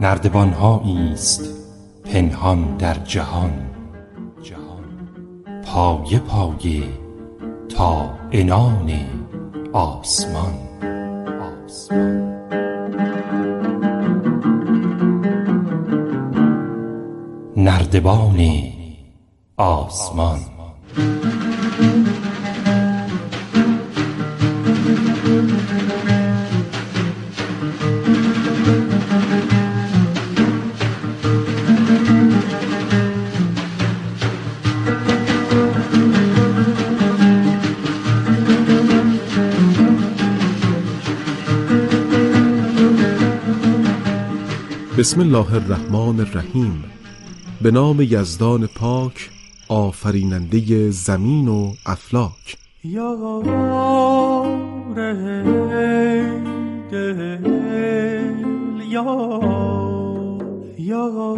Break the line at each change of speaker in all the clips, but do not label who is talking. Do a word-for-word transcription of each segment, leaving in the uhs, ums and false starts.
نردبان‌هایی است پنهان در جهان، پایه پایه تا عنان آسمان. نردبان آسمان.
بسم الله الرحمن الرحیم. به نام یزدان پاک، آفریننده زمین و افلاک.
یا ره دل یا یا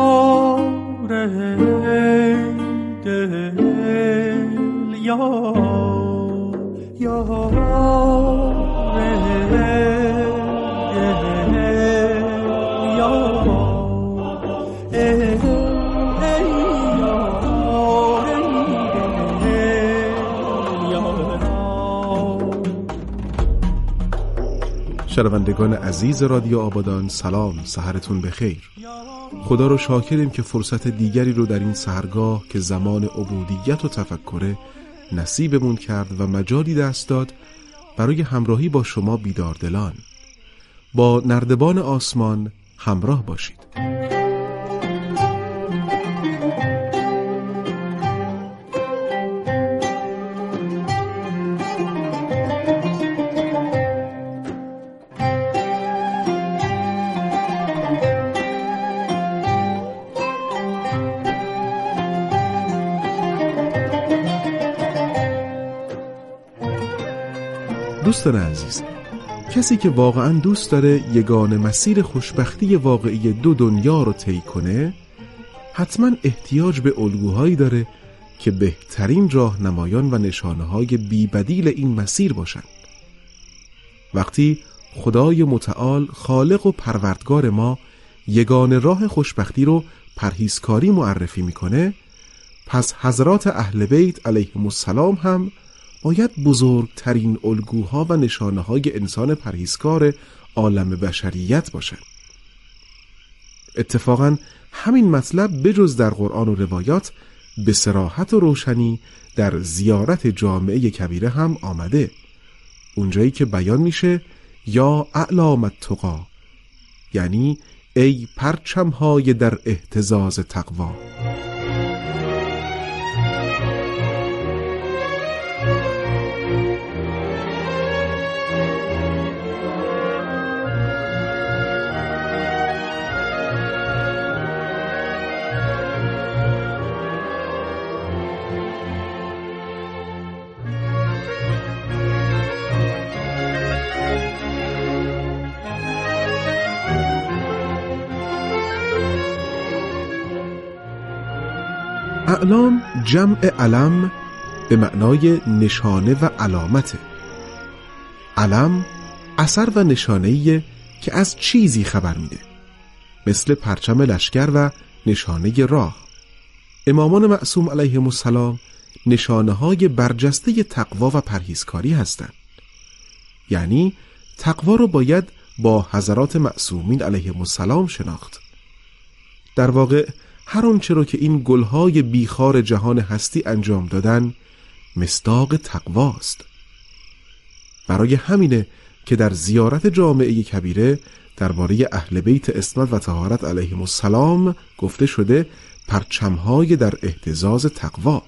ره دل یا یا
شنوندگان عزیز رادیو آبادان، سلام، سحرتون بخیر. خدا رو شاکریم که فرصت دیگری رو در این سحرگاه که زمان عبودیت و تفکره نصیبمون کرد و مجالی دست داد برای همراهی با شما بیداردلان. با نردبان آسمان همراه باشید. دوستان عزیز، کسی که واقعا دوست داره یگانه مسیر خوشبختی واقعی دو دنیا رو طی کنه، حتما احتیاج به الگوهایی داره که بهترین راهنمایان و نشانه‌های بی‌بدیل این مسیر باشن. وقتی خدای متعال خالق و پروردگار ما یگانه راه خوشبختی رو پرهیزکاری معرفی میکنه، پس حضرات اهل بیت علیهم السلام هم باید بزرگترین الگوها و نشانه‌های انسان پرهیزکار عالم بشریت باشند. اتفاقاً همین مطلب بجز در قرآن و روایات به صراحت و روشنی در زیارت جامعه کبیره هم آمده، اونجایی که بیان میشه یا اعلام التقی، یعنی ای پرچم‌های در اهتزاز تقوا. اعلام جمع علم به معنای نشانه و علامته. علم اثر و نشانه‌ایه که از چیزی خبر میده، مثل پرچم لشکر و نشانه راه. امامان معصوم علیهم السلام نشانه‌های برجسته تقوا و پرهیزکاری هستند. یعنی تقوا رو باید با حضرات معصومین علیهم السلام شناخت. در واقع هر آنچه رو که این گلهای بیخار جهان هستی انجام دادن مصداق تقواست. برای همینه که در زیارت جامعه کبیره درباره اهل بیت عصمت و طهارت علیهم السلام گفته شده پرچم‌های در اهتزاز تقوا.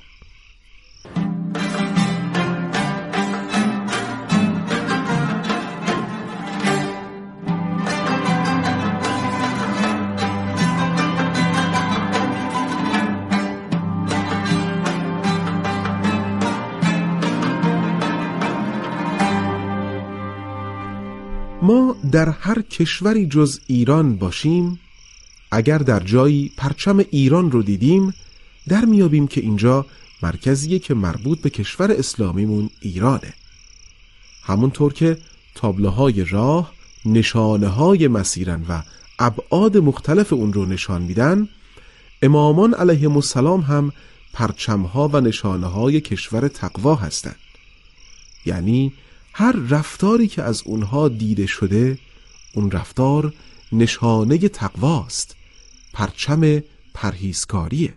ما در هر کشوری جز ایران باشیم، اگر در جایی پرچم ایران رو دیدیم، در میابیم که اینجا مرکزیه که مربوط به کشور اسلامیمون ایرانه. همونطور که تابلوهای راه نشانه‌های مسیرن و ابعاد مختلف اون رو نشان میدن، امامان علیهم السلام هم پرچمها و نشانه‌های کشور تقوا هستند. یعنی هر رفتاری که از اونها دیده شده، اون رفتار نشانه تقواست، پرچم پرهیزکاریه.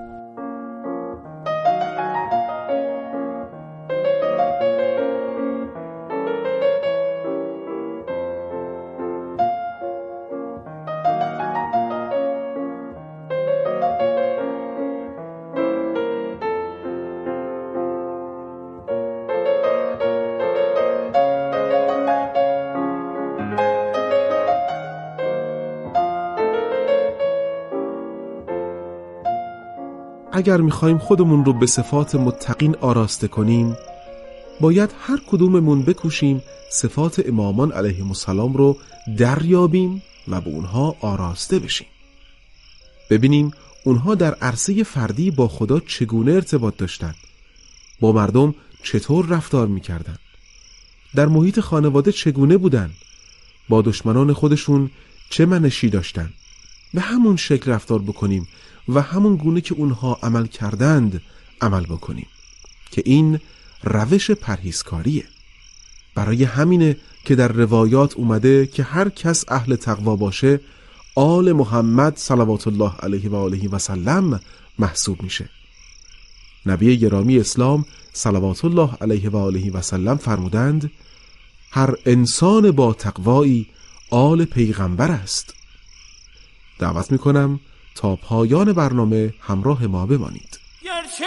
اگر میخوایم خودمون رو به صفات متقین آراسته کنیم، باید هر کدوممون بکوشیم صفات امامان علیهم السلام رو دریابیم و به اونها آراسته بشیم. ببینیم اونها در عرصه فردی با خدا چگونه ارتباط داشتن، با مردم چطور رفتار میکردن، در محیط خانواده چگونه بودن، با دشمنان خودشون چه منشی داشتن. به همون شکل رفتار بکنیم و همون گونه که اونها عمل کردند عمل بکنیم که این روش پرهیزکاریه. برای همینه که در روایات اومده که هر کس اهل تقوا باشه آل محمد صلوات الله علیه و آله و سلم محسوب میشه. نبی گرامی اسلام صلوات الله علیه و آله و سلم فرمودند هر انسان با تقوایی آل پیغمبر است. دعوت میکنم تا پایان برنامه همراه ما بمانید.
گرچه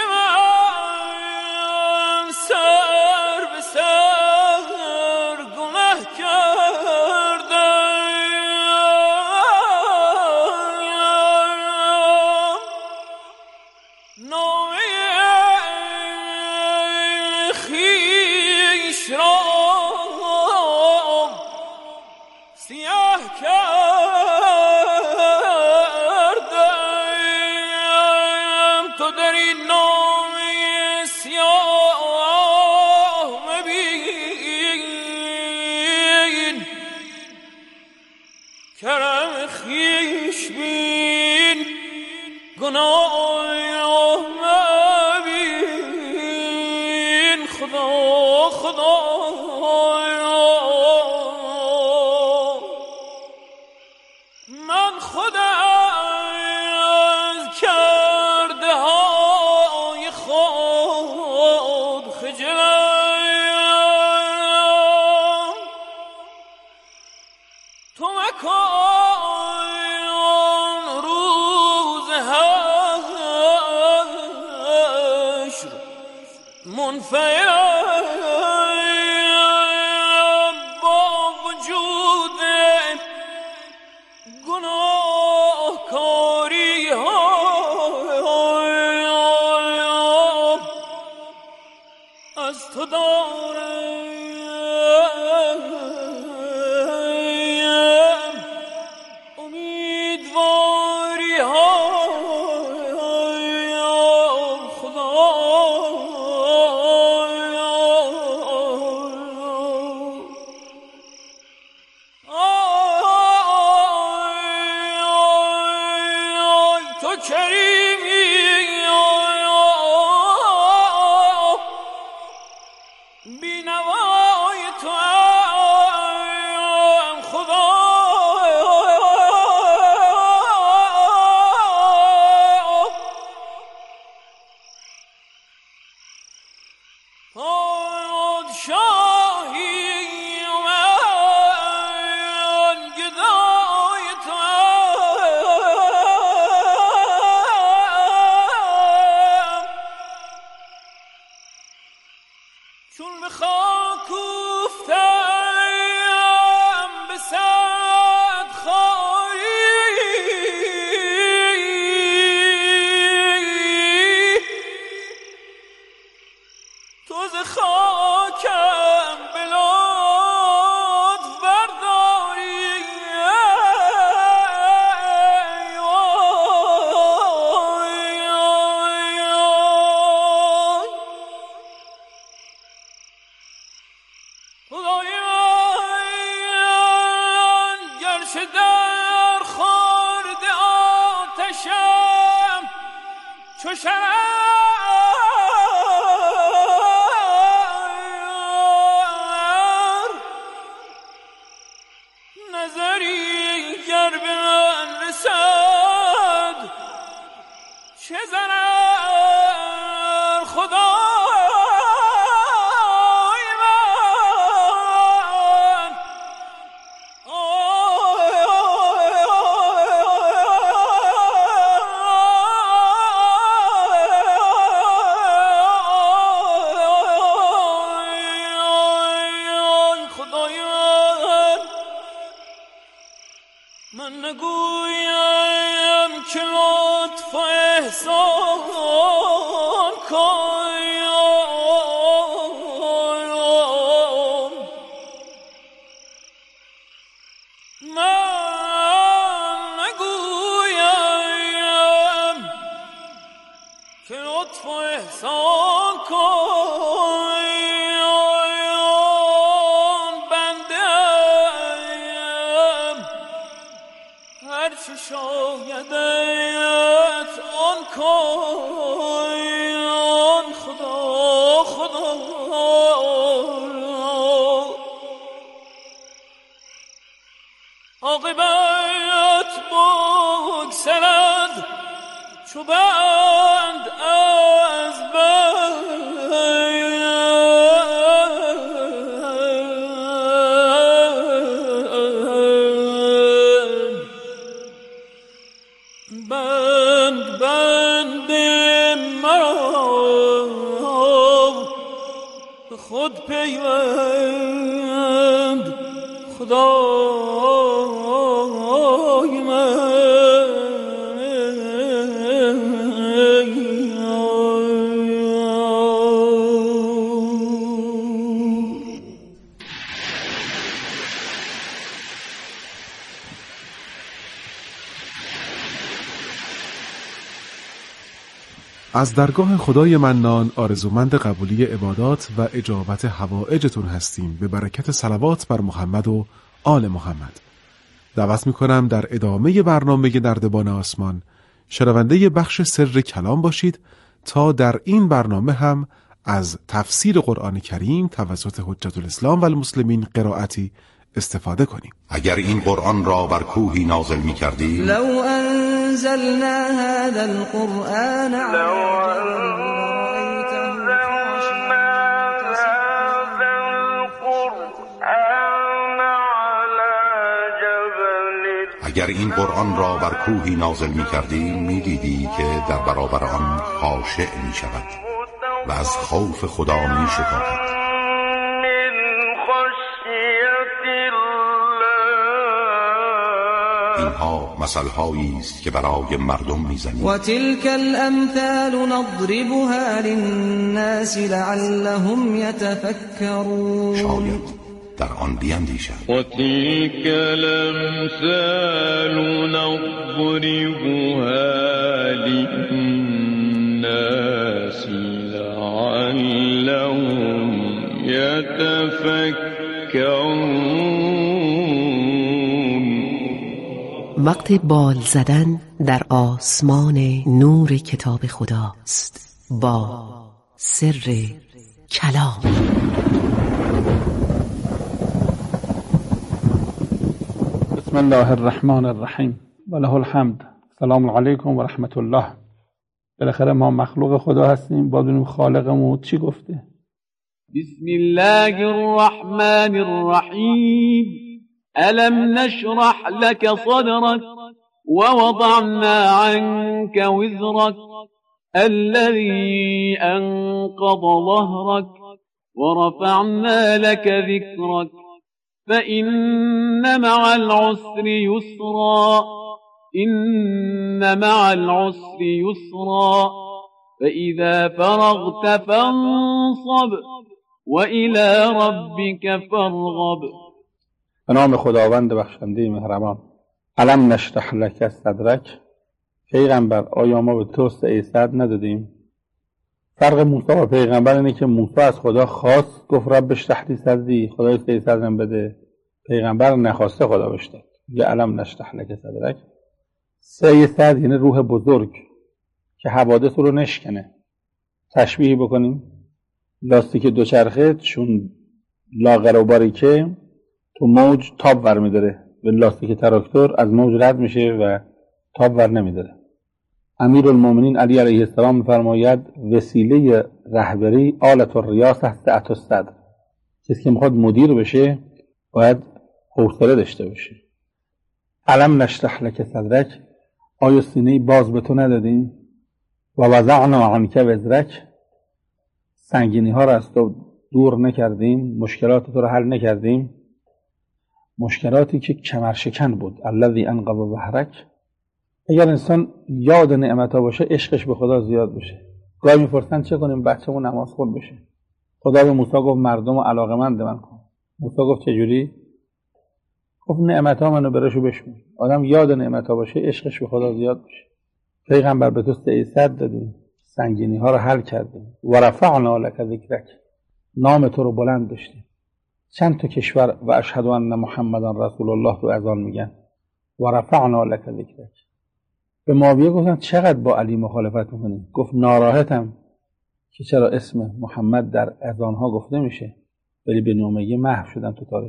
من سر به سر گناه کردم، نامه خویش را سیاه کردم، تو در این نامه سیاه مبین، کرم خویش بین، گناه مبین، خدا خدا من خودم کرده های خود خجلم، تو مکن روز حشر منفعل با وجود گناه شرر نظری گر به من رسد چه ضرر خدای من خدای من من نگویم که لطف و احسان کنم من نگویم که لطف و احسان کنم بنده‌ام هرچه شایدت آن کن خدا خدا عاقبت بگسلد چو بند از بند بند بند مرا به خود پیوند خدای من
از درگاه خدای منان آرزومند قبولی عبادات و اجابت حوائجتون هستیم به برکت صلوات بر محمد و آل محمد. دعوت میکنم در ادامه برنامه نردبان آسمان شنونده بخش سر کلام باشید تا در این برنامه هم از تفسیر قرآن کریم توسط حجت الاسلام و المسلمین قرائتی استفاده کنیم.
اگر این قرآن را بر کوهی نازل می کردی
لو انزلنا هذا القرآن
اگر این قرآن را بر کوهی نازل می کردی می دیدی که در برابر آن خاشع می شود و از خوف خدا می شکافد. اینها مثل‌هایی است که برای مردم می‌زنیم.
و تلك الامثال نضربها للناس لعلهم يتفكرون.
شاید در آن بیندیشند.
و تلك الامثال نضربها للناس لعلهم يتفكرون.
وقت بال زدن در آسمان نور کتاب خداست با سر کلام.
بسم الله الرحمن الرحیم و له الحمد. سلام علیکم و رحمت الله. بالاخره ما مخلوق خدا هستیم، باید ببینیم خالقمون چی گفته.
بسم الله الرحمن الرحیم. ألم نشرح لك صدرك ووضعنا عنك وزرك الذي أنقض ظهرك ورفعنا لك ذكرك فإن مع العسر يسرا إن مع العسر يسرا فإذا فرغت فانصب وإلى ربك فارغب.
به نام خداوند بخشنده مهربان. علم نشرح لک صدرک. پیغمبر آیا ما به تو سعی صدر ندادیم؟ فرق موسی و پیغمبر اینه که موسی از خدا خواست، گفت رب اشرح لی صدری، خدای سعی صدرم بده. پیغمبر نخواسته خدا بهش داد. میگه علم نشرح لک صدرک. سعی صدر یعنی روح بزرگ که حوادث رو نشکنه. تشبیه بکنیم لاستیک دوچرخه چون لاغر و باریکه تو موج تاب ور میداره، به لاستیک تراکتور از موج رد میشه و تاب ور نمیداره. امیرالمومنین علی علیه السلام میفرماید وسیله رهبری آلت الریاسه سعة الصدر. کسی که میخواد مدیر بشه باید حوصله داشته باشه. الم نشرح لک صدرک، آیا سینه باز به تو ندادیم؟ و وضعنا عنک وزرک، سنگینی ها را از تو دور نکردیم، مشکلات تو رو حل نکردیم. مشکلاتی که کمرشکن بود. الذی انقض ظهرک. اگر انسان یاد نعمت ها باشه عشقش به خدا زیاد بشه. گاهی میپرسن چه کنیم بچه‌مون نماز خون بشه. خدا به موسی گفت مردم رو علاقه‌مند من کن. موسی گفت چجوری؟ گفت نعمت ها منو برشو بشمون. آدم یاد نعمت ها باشه عشقش به خدا زیاد بشه. پیغمبر به تو سیصد دادیم، سنگینی ها رو حل کردیم. و رفعنا لک ذکرک، نام تو رو بلند داشتیم. چند تا کشور و اشهد ان محمدا رسول الله تو اذان میگن و رفعنا لک ذکرک. به معاویه گفتن چقدر با علی مخالفت میکنی؟ گفت ناراحتم که چرا اسم محمد در اذان ها گفته میشه ولی به نومیه محو شدن تو تاریخ.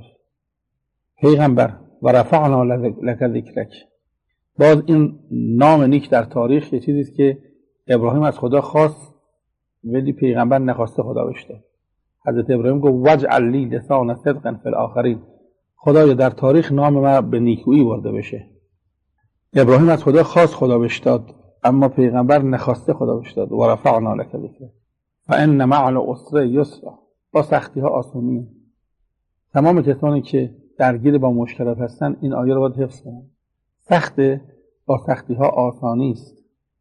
پیغمبر و رفعنا لک ذکرک، باز این نام نیک در تاریخ یه چیزیست که ابراهیم از خدا خواست ولی پیغمبر نخواسته خدا بهش داد. حضرت ابراهیم گفت واجعل لی لسان صدق فی الاخرین، خدایا در تاریخ نام من به نیکویی برده بشه. ابراهیم از خدا خواست خدا بهش داد اما پیغمبر نخواسته خدا بهش داد. و رفعنا لک ذکرک فان مع العسر یسرا، با سختی ها آسونیه. تمام کسانی که درگیر با مشکلات هستن این آیه رو باید حفظ کنن. سخته، با سختی ها آسانی است.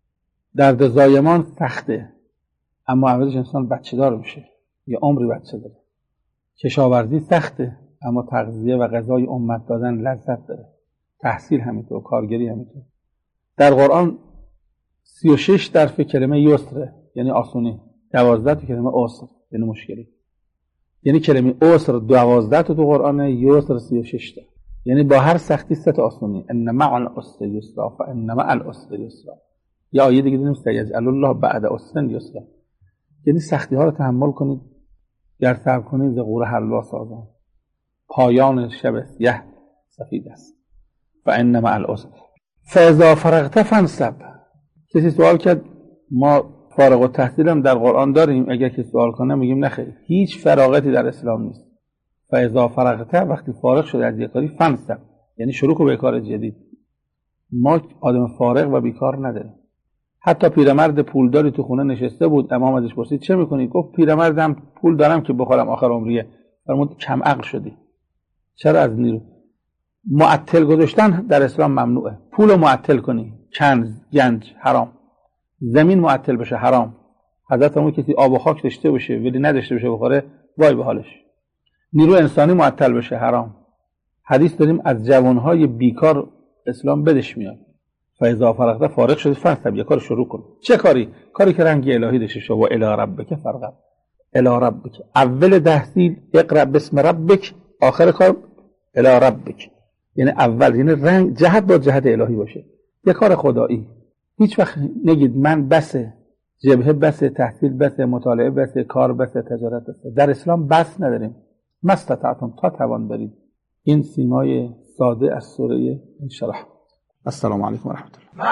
درد زایمان سخته اما عوضش انسان بچه دار میشه، یه عمری بچه داره. کشاورزی سخته اما تغذیه و غذای امت دادن لذت داره. تحصیل همینطور، کارگری همینطور. در قرآن سی و شش درف کلمه یسره یعنی آسونی، دوازده تا کلمه عسر یعنی مشکلی. یعنی کلمه عسر دوازده تا تو قرآن، یسر سی و شش تا، یعنی با هر سختی سه تا آسونی. ان مع العسر یسرا فان مع العسر یسرا. یا آیه دیگه دیدیم سیجعل الله بعد عسر یسرا، یعنی سختی ها رو تحمل کنید، گر صبر کنید ز غوره حلوا سازم، پایان شب سیه سفید است. فان مع العسر فاذا فرغت فانصب. کسی سوال کرد ما فارغ التحصیل هم در قرآن داریم؟ اگر که سوال کنه میگیم نخیر، هیچ فراغتی در اسلام نیست. فاذا فرغت، وقتی فارغ شده از یک کاری، فانصب یعنی شروع کن به کار جدید. ما آدم فارغ و بیکار نداریم. حتی پیرمرد پولداری تو خونه نشسته بود، امام ازش پرسید چه میکنی؟ گفت پیرمردم پول دارم که بخورم آخر عمریه. فرمود کم عقل شدی. چرا از نیرو معطل گذاشتن در اسلام ممنوعه. پول رو معطل کنی، کنز گنج حرام، زمین معطل بشه حرام. حضرت همون کسی آب و خاک داشته باشه ولی نداشته باشه بخوره، وای به حالش. نیرو انسانی معطل بشه حرام. حدیث داریم از جوانهای بیکار اسلام بدش میاد. فاذا فرغت، فارغ شدی، فانصب، یه کار شروع کن. چه کاری؟ کاری که رنگ الهی داشته شو. و الی ربک فرغب، الی ربک. اول تحصیل اقرا بسم ربک، آخر کار الی ربک. یعنی اول یعنی رنگ جهت با جهت الهی باشه، یه کار خدایی. هیچ وقت نگید من بسه، جبهه بسه، تحصیل بسه، مطالعه بسه، کار بسه، تجارت بسه. در اسلام بس نداریم. مستطعتم، تا توان برید. این سیمای ساده از سوره انشراح. السلام علیکم و رحمت الله.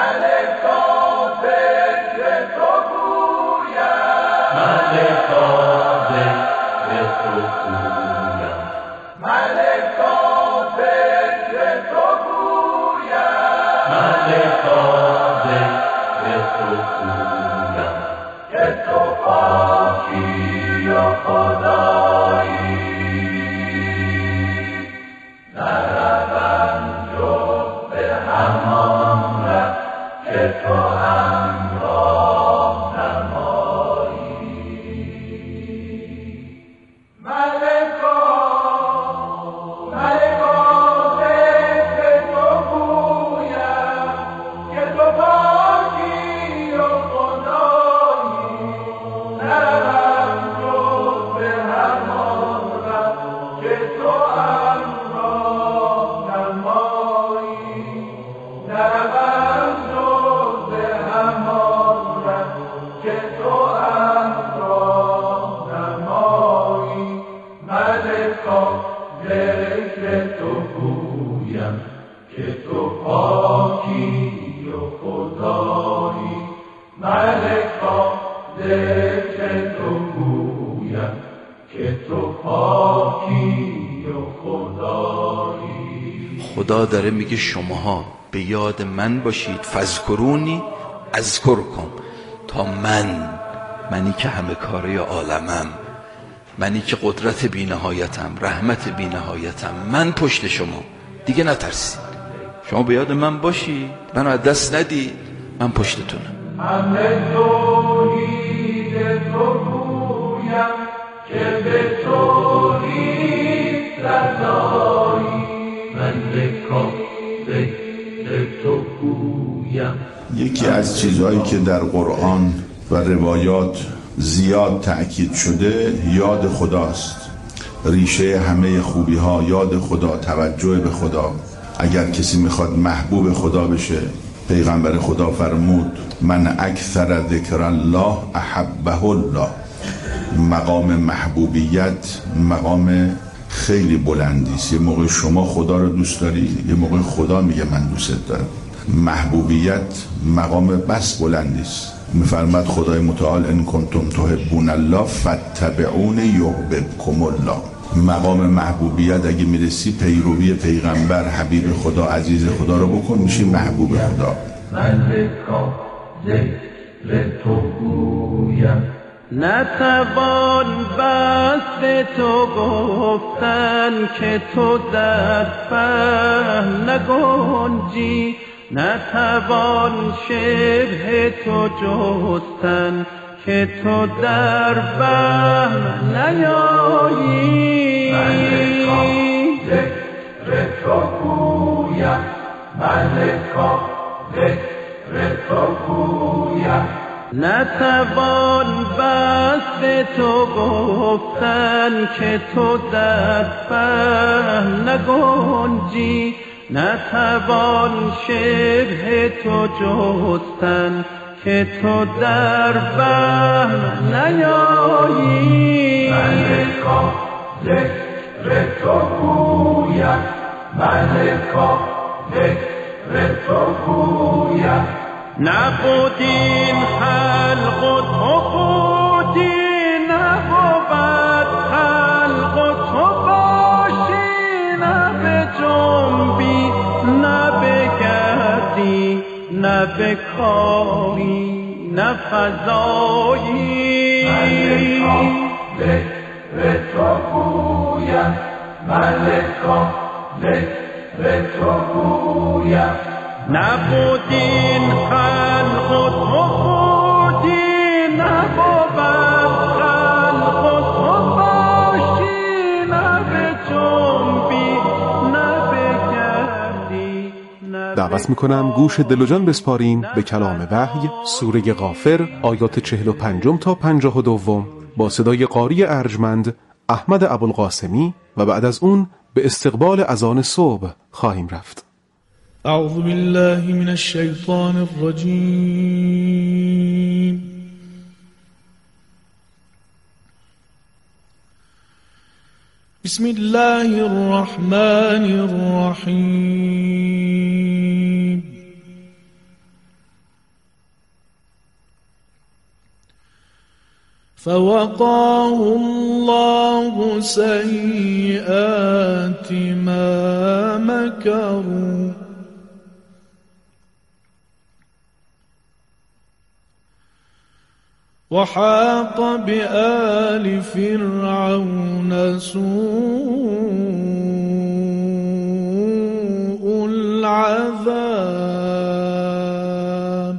Narabanjo de amor. پاکی و خدایی ملکا ذکر تو گویم که تو پاکی و خدایی.
خدا داره میگه شماها به یاد من باشید، فذکرونی اذکرکم، تا من، منی که همه کاره عالمم، منی که قدرت بی نهایتم، رحمت بی نهایتم، من پشت شما، دیگه نترسید، شما به یاد من باشید، منو از دست ندید، من پشتتونم.
همه توحید تو گویم که به توحید رضایی ملکا ذکر تو گویم.
یکی از چیزهایی که در قرآن و روایات زیاد تأکید شده یاد خداست. ریشه همه خوبی ها یاد خدا، توجه به خدا. اگر کسی میخواد محبوب خدا بشه، پیغمبر خدا فرمود من اکثر ذکر الله احبه الله. مقام محبوبیت مقام خیلی بلندی است. یه موقع شما خدا رو دوست داری، یه موقع خدا میگه من دوست دارم. محبوبیت مقام بس بلندی است. میفرماد خدای متعال ان کنتم تحبون الله فاتبعونی یحببکم الله. مقام محبوبیت اگه میرسی پیروی پیغمبر، حبیب خدا، عزیز خدا رو بکن، میشی محبوب خدا.
ملکا ذکر تو گویم.
نتوان بس تو گفتن که تو در فهم نگنجی، نتوان شبه تو جستن که تو در فهم نیایی.
ملکا ذکر تو گویم، ملکا ذکر تو گویم.
نتوان بس تو گفتن که تو در فهم نگنجی، نتوان شبه تو جستن که تو در فهم نیایی.
ملکا ذکر تو گویم، ملکا ذکر تو گویم.
نبودین خلق و تو بودی، نبود خلق و تو باشی، نه به جنبی نه بگردی، نه به کاری نه فضایی.
ملکا ذکر تو گویم، ملکا ذکر تو گویم.
نبودین خلق و تو بودی، نبود خلق و تو باشی، نه به جنبی نه بگردی.
دعوت میکنم گوش دل و جان بسپارین به کلام وحی، سوره غافر، آیات چهل و پنجم تا پنجاه و دوم با صدای قاری ارجمند احمد ابوالقاسمی و بعد از اون به استقبال اذان صبح خواهیم رفت.
اعوذ بالله من الشیطان الرجیم. بسم الله الرحمن الرحیم. فوقاه الله سیئات ما مکروا وحاق بآل فرعون سوء العذاب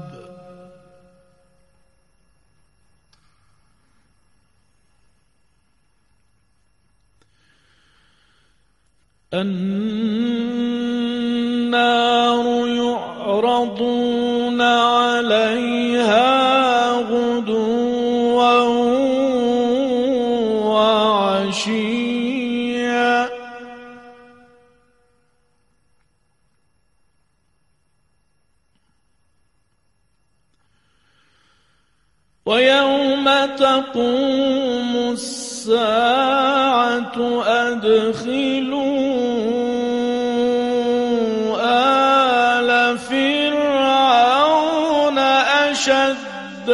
النار يعرضون عليها وعشيا ويوم تقوم الساعة أدخلوا آل فرعون أشد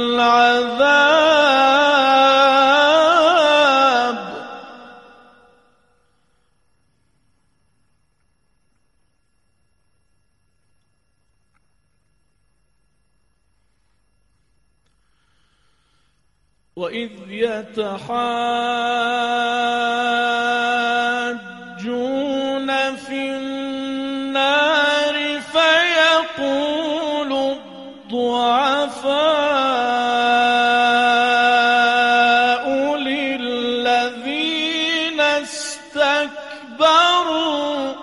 العذاب وإذ يتحاجون في النار فيقول الضعفاء للذين استكبروا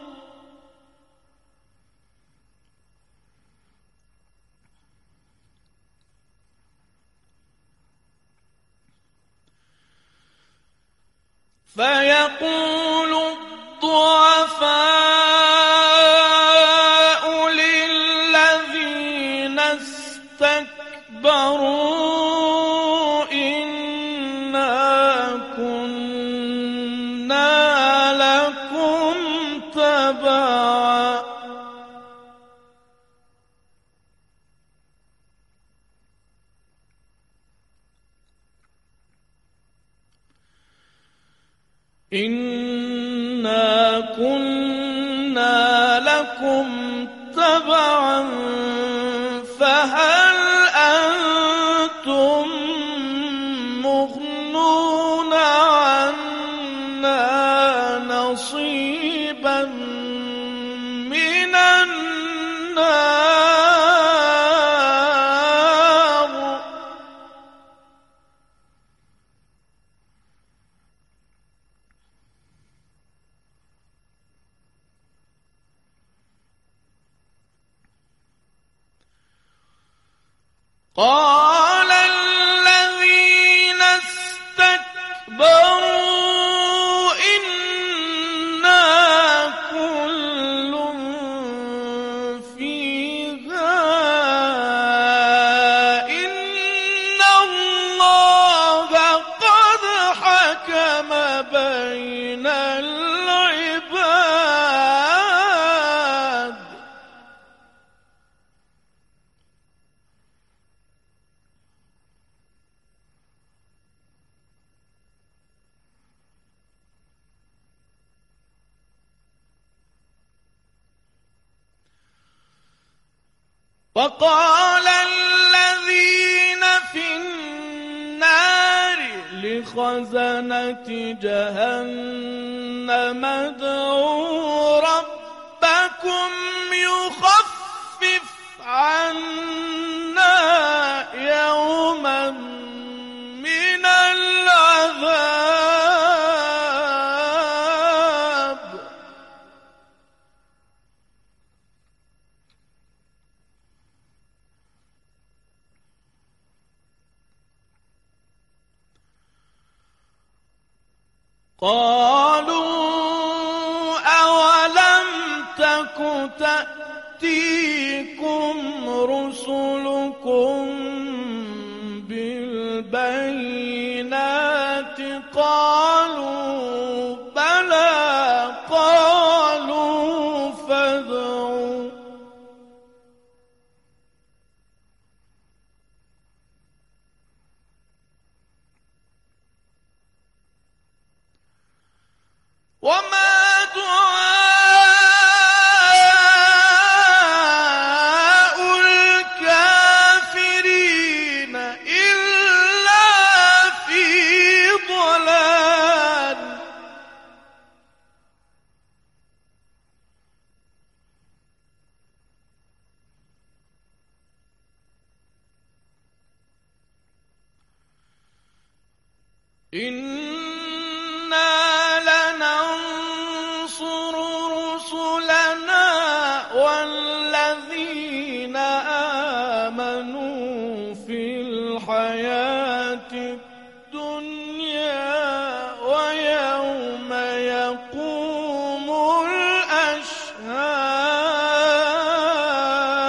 فيقول الضعفاء للذين استكبروا إنا كنا لكم تبعا إنا كنا لكم تبعا فهل أنتم مغنون عنا نصيبا من النار قال الذين استكبروا إنا كل فيها إن الله قد حكم بين العباد وقال الذين في النار لخزنة جهنم ادعوا ربكم يخفف عنا يوما من العذاب قالوا أولم تك تأتيكم رسلكم بالبينات قالوا بلى قالوا فادعوا وما دعاء الكافرين إلا في ضلال إن